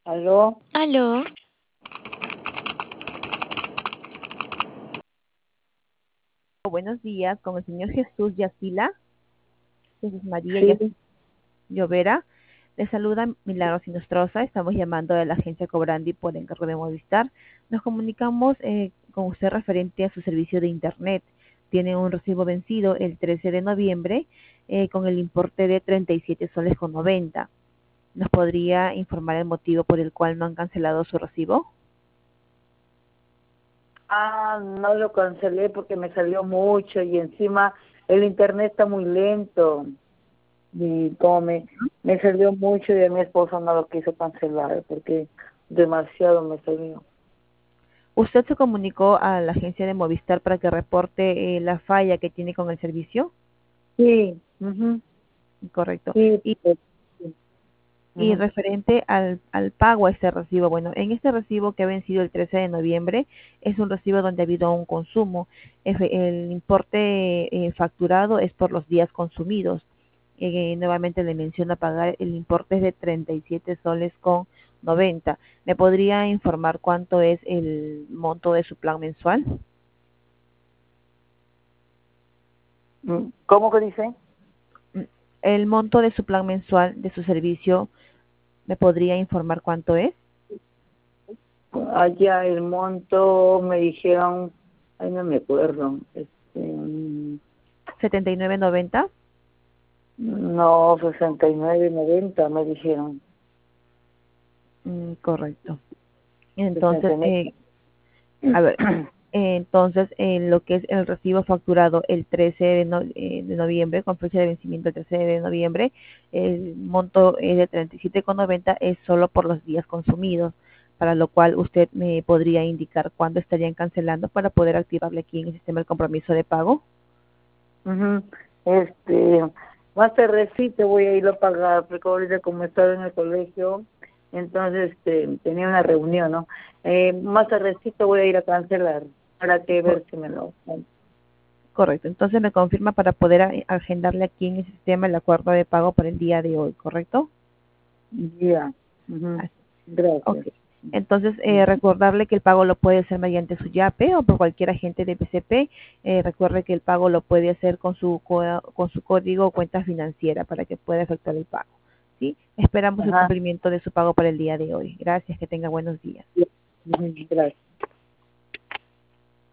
¿Aló? Aló, Buenos días, con el señor Jesús Yacila, Jesús María Sí, Llovera. Le saluda Milagros Inostroza. Estamos llamando de la agencia Cobrandi por encargo de Movistar. Nos comunicamos con usted referente a su servicio de Internet. Tiene un recibo vencido el 13 de noviembre con el importe de 37 soles con 90. ¿Nos podría informar el motivo por el cual no han cancelado su recibo? no lo cancelé porque me salió mucho y encima el internet está muy lento y como me salió mucho y a mi esposo no lo quiso cancelar porque demasiado me salió. ¿Usted se comunicó a la agencia de Movistar para que reporte la falla que tiene con el servicio? Sí, ujú, Correcto. sí, Y sí, Y ujú. referente al pago a este recibo, bueno, en este recibo que ha vencido el 13 de noviembre, es un recibo donde ha habido un consumo. El importe facturado es por los días consumidos. Nuevamente le menciono pagar el importe es de 37 soles con 90. ¿Me podría informar cuánto es el monto de su plan mensual? ¿Cómo que dice? Mm, El monto de su plan mensual de su servicio, ¿me podría informar cuánto es? Allá el monto me dijeron, ay no me acuerdo, ¿79.90? no, 69.90 me dijeron, Correcto. Entonces, 69. a ver, entonces lo que es el recibo facturado el 13 de noviembre, con fecha de vencimiento el 13 de noviembre, el monto de 37,90 es solo por los días consumidos, para lo cual usted me podría indicar cuándo estarían cancelando para poder activarle aquí en el sistema el compromiso de pago. Ujú. Este, Más tardecito voy a ir a pagar, porque ahorita como estaba en el colegio, entonces tenía una reunión, ¿no? Más tardecito voy a ir a cancelar para que Co- ver si me lo... Correcto. Entonces me confirma para poder agendarle aquí en el sistema el acuerdo de pago para el día de hoy, ¿correcto? Ya. Ujú. Así. Ok. Gracias. Entonces, recordarle que el pago lo puede hacer mediante su YAPE o por cualquier agente de BCP. Recuerde que el pago lo puede hacer con su código o cuenta financiera para que pueda efectuar el pago. ¿Sí? Esperamos el Ajá. cumplimiento de su pago para el día de hoy. Gracias, que tenga buenos días. Ujú. Gracias.